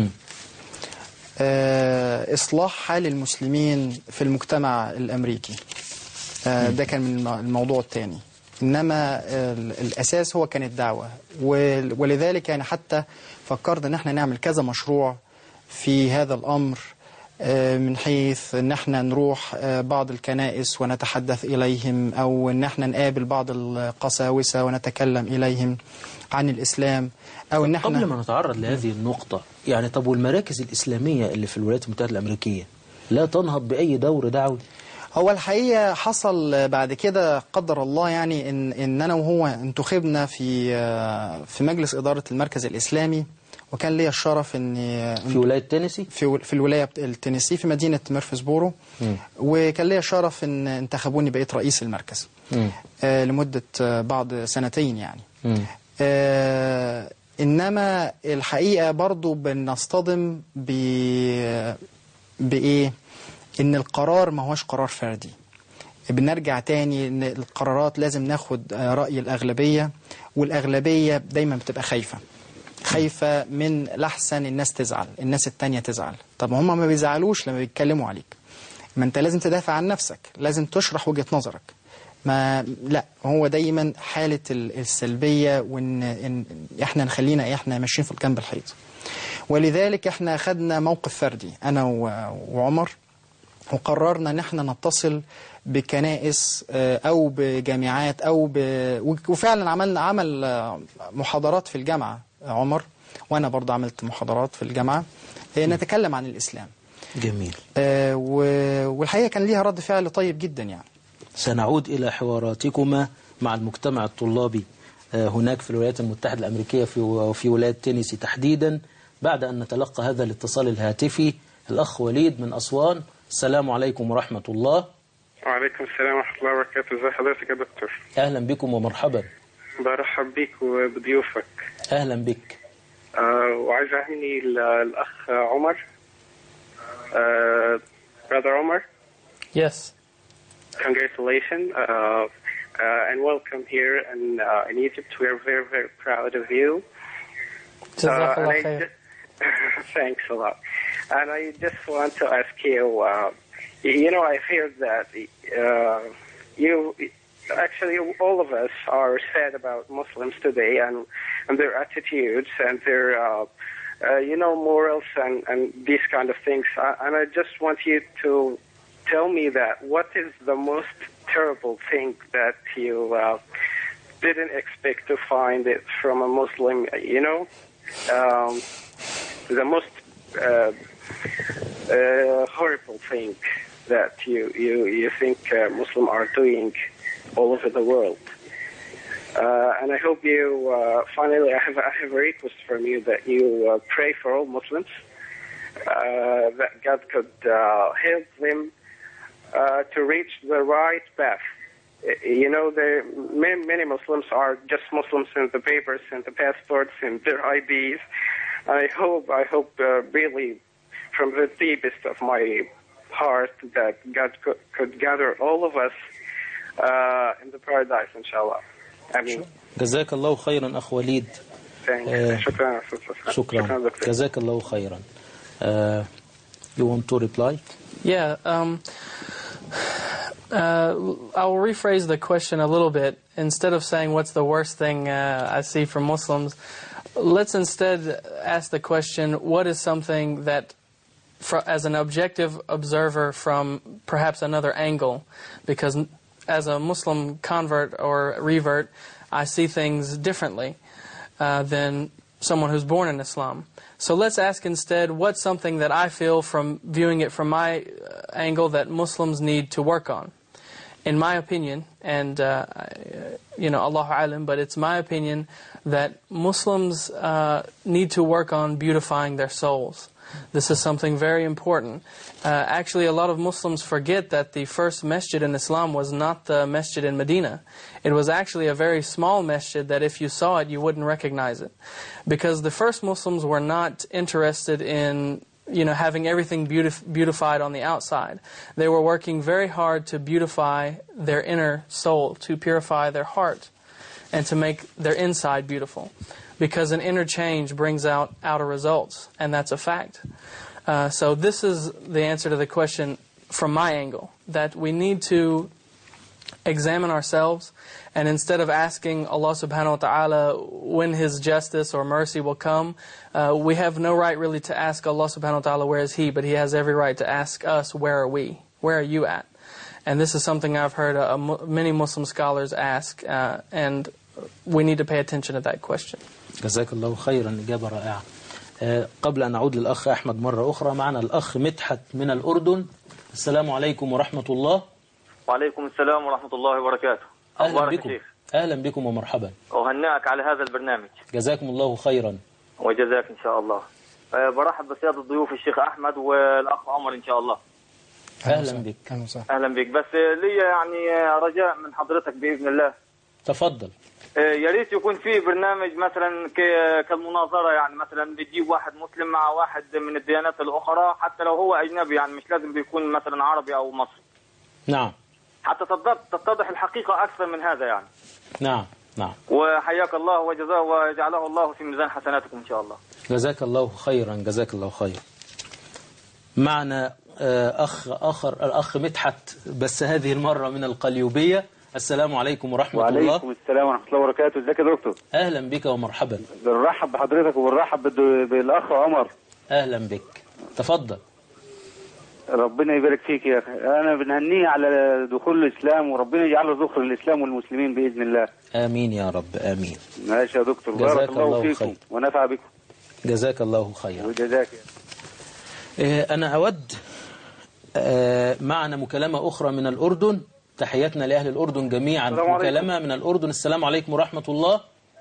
إصلاح حال المسلمين في المجتمع الأمريكي، ده كان من الموضوع الثاني. إنما الأساس هو كان الدعوة، ولذلك يعني حتى فكرنا إن احنا نعمل كذا مشروع في هذا الأمر، من حيث إن احنا نروح بعض الكنائس ونتحدث إليهم، أو إن احنا نقابل بعض القساوسة ونتكلم إليهم عن الإسلام، أو إن احنا قبل ما نتعرض لهذه النقطة يعني طب والمراكز الإسلامية اللي في الولايات المتحدة الأمريكية لا تنهض بأي دور دعوي؟ هو الحقيقة حصل بعد كده قدر الله يعني إن أنا وهو انتخبنا في مجلس إدارة المركز الإسلامي، وكان لي الشرف إن في ولاية تينيسي، في الولاية التينيسي في مدينة ميرفسبورو، وكان لي الشرف إن انتخبوني بقيت رئيس المركز لمدة بعض سنتين يعني. إنما الحقيقة برضو بنصطدم بإيه؟ إن القرار ما هوش قرار فردي. بنرجع تاني إن القرارات لازم ناخد رأي الأغلبية، والأغلبية دايما بتبقى خايفة من لحسن الناس تزعل، الناس التانية تزعل. طب هم ما بيزعلوش لما بيتكلموا عليك، ما أنت لازم تدافع عن نفسك، لازم تشرح وجهة نظرك. ما لا، هو دايما حالة السلبية، وإن إحنا نخلينا إحنا ماشيين في الجنب الحيط. ولذلك إحنا أخذنا موقف فردي أنا وعمر، وقررنا إن إحنا نتصل بكنائس أو بجامعات وفعلا عمل محاضرات في الجامعة عمر، وأنا برضه عملت محاضرات في الجامعة نتكلم عن الإسلام. جميل. والحقيقة كان ليها رد فعل طيب جدا يعني. سنعود إلى حواراتكما مع المجتمع الطلابي هناك في الولايات المتحدة الأمريكية وفي ولاية تينيسي تحديدا، بعد أن نتلقى هذا الاتصال الهاتفي. الأخ وليد من أسوان، السلام عليكم ورحمة الله. وعليكم السلام ورحمة الله وبركاته. ازي حضرتك يا دكتور؟ أهلا بكم ومرحبا. برحب بيك وبضيوفك. أهلا بك. وعايز أهني الأخ عمر. Brother Omar. Yes. Congratulations and welcome here in Egypt. We are very, very proud of you. Thanks a lot. And I just want to ask you, I've heard that actually all of us are sad about Muslims today and their attitudes and their, morals and these kind of things. And I just want you to tell me that what is the most terrible thing that you didn't expect to find it from a Muslim, the most horrible thing that you think Muslims are doing all over the world. And I hope you, finally, I have a request from you that you pray for all Muslims, that God could help them to reach the right path. Many Muslims are just Muslims in the papers, in the passports, in their IDs. I hope really from the deepest of my heart that God could gather all of us in the paradise, inshallah. Amen. جزاك الله خيرا أخ وليد. شكرا. جزاك الله خيرا. You want to reply? Yeah. I will rephrase the question a little bit. Instead of saying what's the worst thing I see from Muslims, let's instead ask the question, what is something that, as an objective observer from perhaps another angle, because as a Muslim convert or revert, I see things differently than someone who's born in Islam. So let's ask instead, what's something that I feel from viewing it from my angle that Muslims need to work on? In my opinion, and Allahu Alam, but it's my opinion that Muslims need to work on beautifying their souls. This is something very important. Actually, a lot of Muslims forget that the first masjid in Islam was not the masjid in Medina. It was actually a very small masjid that if you saw it, you wouldn't recognize it. Because the first Muslims were not interested in having everything beautified on the outside. They were working very hard to beautify their inner soul, to purify their heart, and to make their inside beautiful. Because an inner change brings out outer results, and that's a fact. So this is the answer to the question from my angle, that we need to examine ourselves, and instead of asking Allah subhanahu wa ta'ala when His justice or mercy will come, we have no right really to ask Allah subhanahu wa ta'ala where is He, but He has every right to ask us where are we, where are you at? And this is something I've heard many Muslim scholars ask, and we need to pay attention to that question. جزاك الله خيرا. إجابة رائعة. قبل أن أعود للأخ أحمد مرة أخرى، معنا الأخ مدحت من الأردن. السلام عليكم ورحمة الله. وعليكم السلام ورحمة الله وبركاته. أهلا بكم. أهلا بكم ومرحبا. أهنئك على هذا البرنامج. جزاكم الله خيرا. وجزاك إن شاء الله. برحب بسيادة الضيوف الشيخ أحمد والأخ عمر إن شاء الله. أهلا بك. أهلا بك. بس لي يعني رجاء من حضرتك بإذن الله. تفضل. يا ريت يكون في برنامج مثلا كالمناظرة، يعني مثلا بتجيب واحد مسلم مع واحد من الديانات الأخرى، حتى لو هو أجنبي، يعني مش لازم بيكون مثلا عربي أو مصري. نعم. حتى تتضح الحقيقة أكثر من هذا يعني. نعم نعم. وحياك الله وجزاه وجعله الله في ميزان حسناتكم إن شاء الله. جزاك الله خيرا. جزاك الله خيرا. معنا أخ آخر، الأخ مدحت، بس هذه المرة من القليوبية. السلام عليكم ورحمة الله. وعليكم السلام ورحمة الله وبركاته. ازيك يا دكتور؟ أهلا بك ومرحبا. بنرحب بحضرتك وبنرحب بالأخ عمر. أهلا بك، تفضل. ربنا يبارك فيك يا أخي. أنا بنهنيه على دخول الإسلام، وربنا يجعله ذخر للإسلام والمسلمين بإذن الله. آمين يا رب، آمين. ماشي يا دكتور، بارك الله فيكم خير. ونفع بكم. جزاك الله خيرا. وجزاك. أنا أود معنا مكالمة أخرى من الأردن. تحياتنا لأهل الأردن جميعا. مكالمة من الأردن. السلام عليكم ورحمة الله.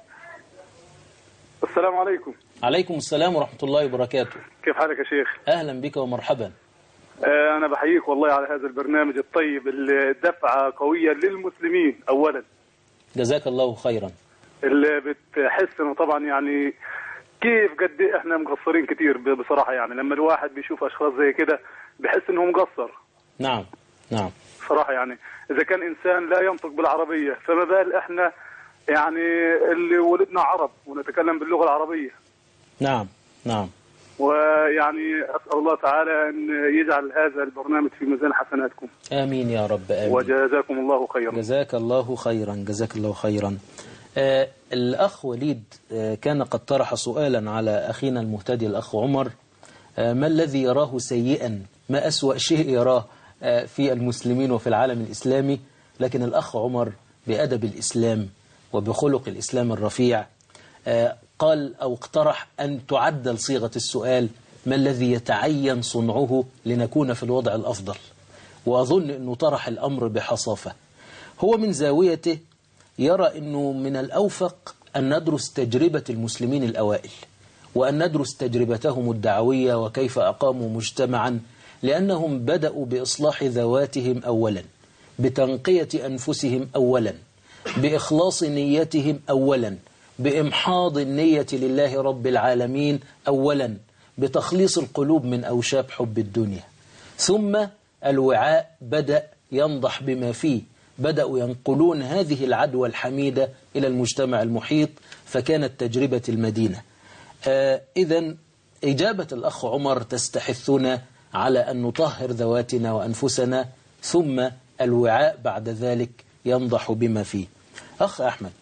السلام عليكم. عليكم السلام ورحمة الله وبركاته. كيف حالك يا شيخ؟ أهلا بك ومرحبا. أنا بحييك والله على هذا البرنامج الطيب، الدفعة قوية للمسلمين أولا. جزاك الله خيرا. اللي بتحس إنه طبعا يعني كيف قد إحنا مقصرين كتير بصراحة، يعني لما الواحد بيشوف أشخاص زي كده بحس إنه مقصر. نعم نعم. صراحة يعني إذا كان إنسان لا ينطق بالعربية فما بال إحنا يعني اللي ولدنا عرب ونتكلم باللغة العربية. نعم نعم. ويعني أسأل الله تعالى أن يجعل هذا البرنامج في ميزان حسناتكم. آمين يا رب، آمين. وجزاكم الله خيرا. جزاك الله خيرا، جزاك الله خيرا. الأخ وليد كان قد طرح سؤالا على أخينا المهتدي الأخ عمر، ما الذي يراه سيئا، ما أسوأ شيء يراه في المسلمين وفي العالم الإسلامي. لكن الأخ عمر بأدب الإسلام وبخلق الإسلام الرفيع قال أو اقترح أن تعدل صيغة السؤال: ما الذي يتعين صنعه لنكون في الوضع الأفضل؟ وأظن أنه طرح الأمر بحصافة. هو من زاويته يرى أنه من الأوفق أن ندرس تجربة المسلمين الأوائل، وأن ندرس تجربتهم الدعوية وكيف أقاموا مجتمعا، لأنهم بدأوا بإصلاح ذواتهم أولا، بتنقية أنفسهم أولا، بإخلاص نيتهم أولا، بإمحاض النية لله رب العالمين أولا، بتخليص القلوب من أوشاب حب الدنيا. ثم الوعاء بدأ ينضح بما فيه، بدأوا ينقلون هذه العدوى الحميدة إلى المجتمع المحيط، فكانت تجربة المدينة. إذن إجابة الأخ عمر تستحثنا على أن نطهر ذواتنا وأنفسنا، ثم الوعاء بعد ذلك ينضح بما فيه. أخ أحمد،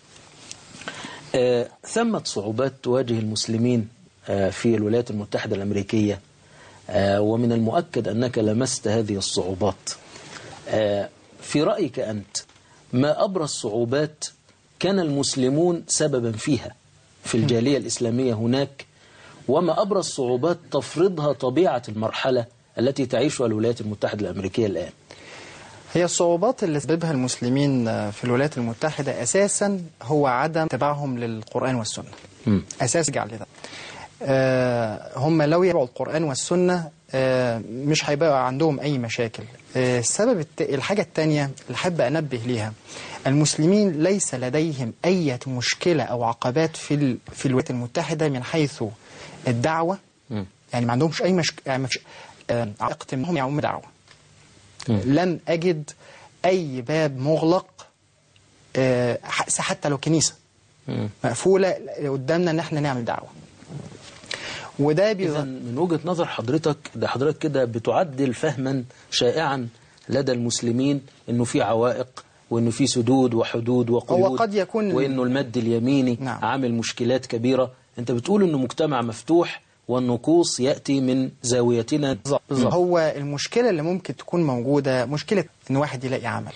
ثمة صعوبات تواجه المسلمين في الولايات المتحدة الأمريكية، ومن المؤكد أنك لمست هذه الصعوبات. في رأيك أنت، ما أبرز صعوبات كان المسلمون سببا فيها في الجالية الإسلامية هناك، وما أبرز صعوبات تفرضها طبيعة المرحلة التي تعيشها الولايات المتحدة الأمريكية الآن؟ هي الصعوبات اللي سببها المسلمين في الولايات المتحدة أساسا هو عدم تبعهم للقرآن والسنة. أساس جعل ده. هم لو يتبعوا القرآن والسنة مش هيبقى عندهم أي مشاكل. السبب الحاجة الثانية اللي حابب أنبه ليها، المسلمين ليس لديهم أي مشكلة أو عقبات في الولايات المتحدة من حيث الدعوة. يعني ما عندهمش أي عائق منهم يعم دعوة. لم أجد أي باب مغلق حتى لو كنيسة مقفولة قدامنا ان احنا نعمل دعوة. وده من وجهة نظر حضرتك، ده حضرتك كده بتعدل فهما شائعا لدى المسلمين انه في عوائق، وانه في سدود وحدود وقيود، وقد يكون وانه المد اليميني عامل مشكلات كبيرة. انت بتقول انه مجتمع مفتوح والنقوص يأتي من زاويتنا. هو المشكلة اللي ممكن تكون موجودة مشكلة ان واحد يلاقي عمل.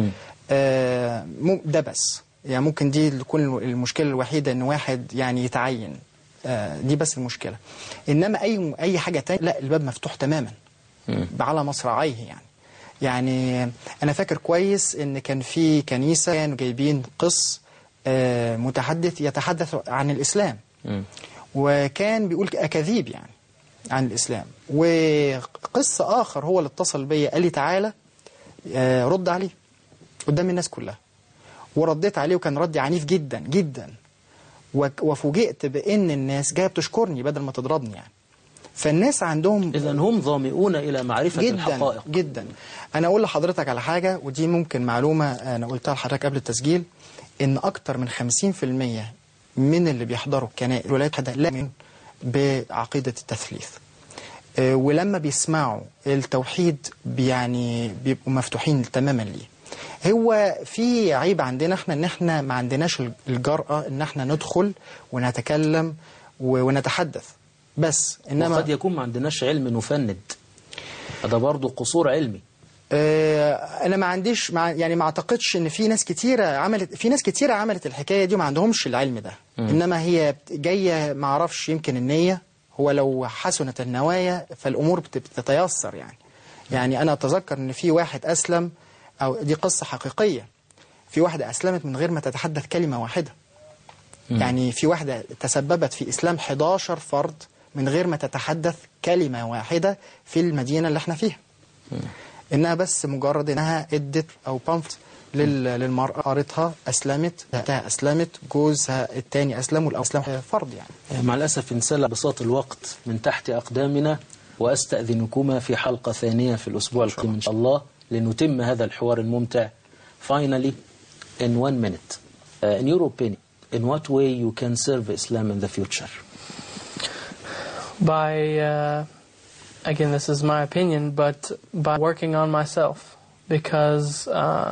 ده بس يعني ممكن دي تكون المشكلة الوحيدة ان واحد يعني يتعين. دي بس المشكلة. انما اي حاجة تانية لا، الباب مفتوح تماما على مصراعيه. يعني انا فاكر كويس ان كان في كنيسة كانوا جايبين قس متحدث يتحدث عن الاسلام، وكان بيقول اكاذيب يعني عن الاسلام. وقس اخر هو اللي اتصل بيا قال لي تعالى رد عليه قدام الناس كلها، ورديت عليه وكان ردي عنيف جدا جدا، وفوجئت بان الناس جايه بتشكرني بدل ما تضربني. يعني فالناس عندهم اذن هم ظامئون الى معرفه جداً الحقائق جدا. انا اقول لحضرتك على حاجه، ودي ممكن معلومه انا قلتها لحضرتك قبل التسجيل، ان اكتر من 50% من اللي بيحضروا الولايات المتحدة لا يؤمنون بعقيده التثليث. ولما بيسمعوا التوحيد يعني بيبقوا مفتوحين تماما ليه. هو في عيب عندنا احنا ان احنا ما عندناش الجرأة ان احنا ندخل ونتكلم ونتحدث بس، انما وقد يكون ما عندناش علم نفند، هذا برضو قصور علمي. انا ما عنديش يعني ما اعتقدش ان في ناس كتيره عملت الحكايه دي وما عندهمش العلم ده. انما هي جايه ما اعرفش، يمكن النيه، هو لو حسنت النوايا فالامور بتتيسر يعني انا اتذكر ان في واحد اسلم، او دي قصه حقيقيه، في واحده اسلمت من غير ما تتحدث كلمه واحده. يعني في واحده تسببت في اسلام 11 فرد من غير ما تتحدث كلمه واحده في المدينه اللي احنا فيها. إنها بس مجرد إنها ادت أو بامفت للمرأة، قارتها أسلمت، أسلمت، جوزها الثاني أسلم، والأسلم فرض يعني. مع الأسف انسلى بساط الوقت من تحت أقدامنا، وأستأذنكما في حلقة ثانية في الأسبوع القادم إن شاء الله لنتم هذا الحوار الممتع. Finally, in 1 minute, in your opinion, in what way you can serve Islam in the future? By again, this is my opinion, but by working on myself, because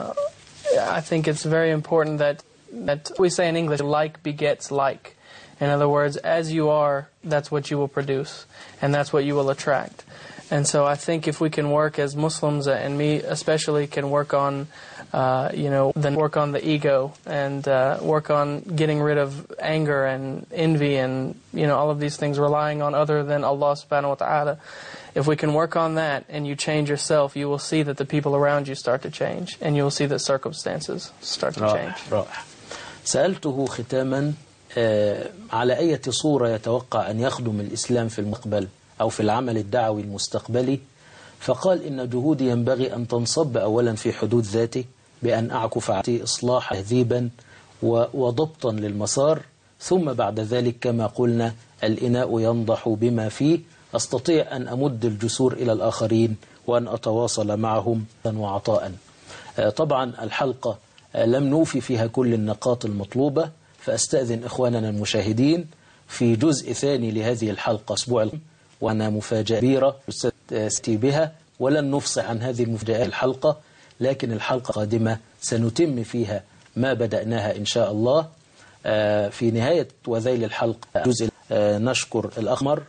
I think it's very important that we say in English, like begets like. In other words, as you are, that's what you will produce, and that's what you will attract. And so I think if we can work as Muslims, and me especially can work on, then work on the ego and work on getting rid of anger and envy and, all of these things, relying on other than Allah subhanahu wa ta'ala. If we can work on that and you change yourself, you will see that the people around you start to change, and you will see that circumstances start to change. رائع. سألته ختاما على أي صورة يتوقع أن يخدم الإسلام في المقبل أو في العمل الدعوي المستقبلي، فقال إن جهودي ينبغي أن تنصب أولا في حدود ذاتي، بأن أعكف على إصلاح تهذيبا وضبطا للمسار، ثم بعد ذلك كما قلنا الإناء ينضح بما فيه، أستطيع أن أمد الجسور إلى الآخرين وأن أتواصل معهم وعطاء. طبعا الحلقة لم نوفي فيها كل النقاط المطلوبة، فأستأذن إخواننا المشاهدين في جزء ثاني لهذه الحلقة أسبوع، وأنا مفاجأة كبيرة ستأتي بها، ولن نفصح عن هذه المفاجأة الحلقة، لكن الحلقة القادمة سنتم فيها ما بدأناها إن شاء الله. في نهاية وذيل الحلقة جزء نشكر الأخمر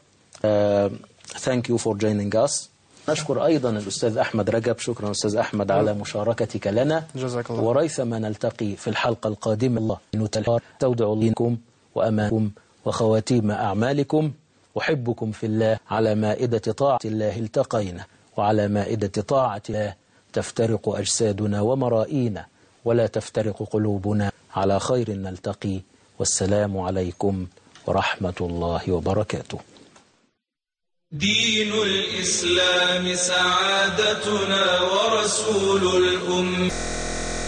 thank you for joining us. نشكر أيضا الأستاذ أحمد رجب، شكرا أستاذ أحمد على مشاركتك لنا، جزاك الله. وريثما نلتقي في الحلقة القادمة. الله تودع لكم وأمانكم وخواتيم أعمالكم. أحبكم في الله. على مائدة طاعة الله التقينا، وعلى مائدة طاعة الله تفترق أجسادنا ومرائينا، ولا تفترق قلوبنا. على خير نلتقي، والسلام عليكم ورحمة الله وبركاته. دين الإسلام سعادتنا ورسول الأمة